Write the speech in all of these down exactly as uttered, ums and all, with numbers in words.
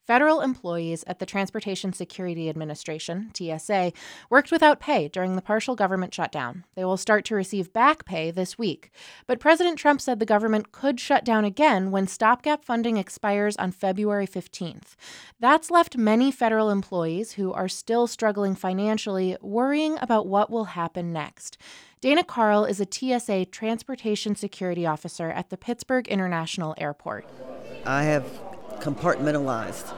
Federal employees at the Transportation Security Administration, T S A, worked without pay during the partial government shutdown. They will start to receive back pay this week. But President Trump said the government could shut down again when stopgap funding expires on February fifteenth. That's left many federal employees who are still struggling financially worrying about what will happen next. Dana Carl is a T S A Transportation Security Officer at the Pittsburgh International Airport. I have compartmentalized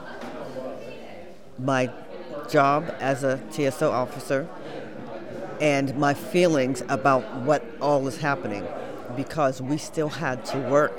my job as a T S O officer and my feelings about what all is happening, because we still had to work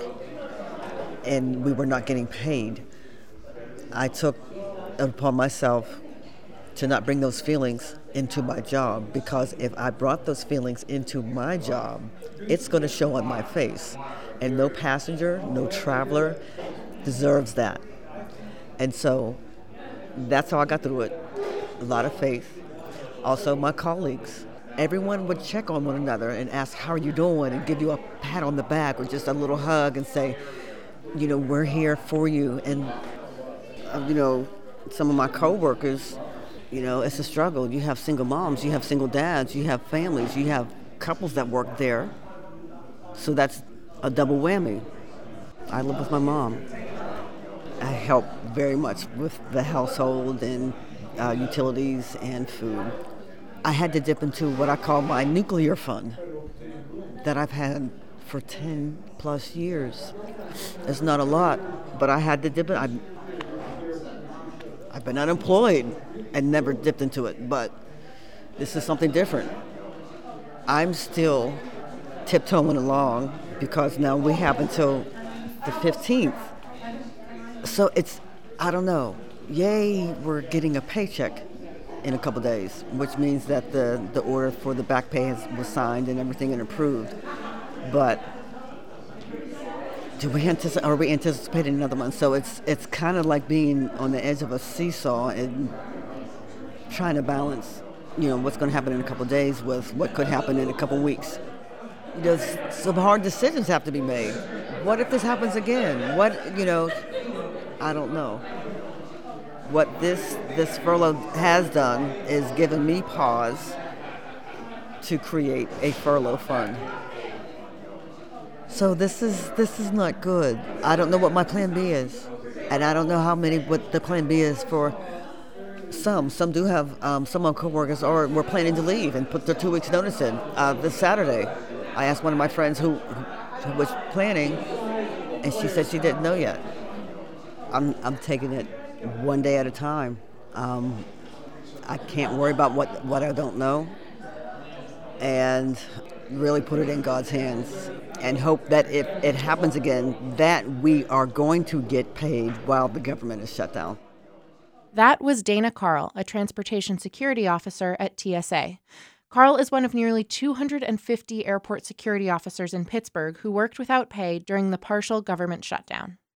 and we were not getting paid. I took it upon myself to not bring those feelings into my job, because if I brought those feelings into my job, it's going to show on my face. And no passenger, no traveler deserves that. And so that's how I got through it. A lot of faith. Also, my colleagues. Everyone would check on one another and ask, how are you doing? And give you a pat on the back or just a little hug and say, you know, we're here for you. And, uh, you know, some of my coworkers, you know, it's a struggle. You have single moms, you have single dads, you have families, you have couples that work there. So that's a double whammy. I live with my mom. I help very much with the household and uh, utilities and food. I had to dip into what I call my nuclear fund that I've had for ten plus years. It's not a lot, but I had to dip in. I've, I've been unemployed and never dipped into it, but this is something different. I'm still tiptoeing along because now we have until the fifteenth. So it's, I don't know, yay, we're getting a paycheck in a couple days, which means that the, the order for the back pay has, was signed and everything and approved. But do we anticipate, are we anticipating another one? So it's it's kind of like being on the edge of a seesaw and trying to balance, you know, what's going to happen in a couple days with what could happen in a couple weeks. You know, some hard decisions have to be made. What if this happens again? What, you know, I don't know. What this this furlough has done is given me pause to create a furlough fund. So this is this is not good. I don't know what my plan B is, and I don't know how many what the plan B is for some. Some do have um, some of my coworkers are were planning to leave and put their two weeks notice in uh, this Saturday. I asked one of my friends who, who was planning, and she said she didn't know yet. I'm I'm taking it one day at a time. Um, I can't worry about what, what I don't know, and really put it in God's hands and hope that if it happens again, that we are going to get paid while the government is shut down. That was Dana Carl, a transportation security officer at T S A. Carl is one of nearly two hundred fifty airport security officers in Pittsburgh who worked without pay during the partial government shutdown.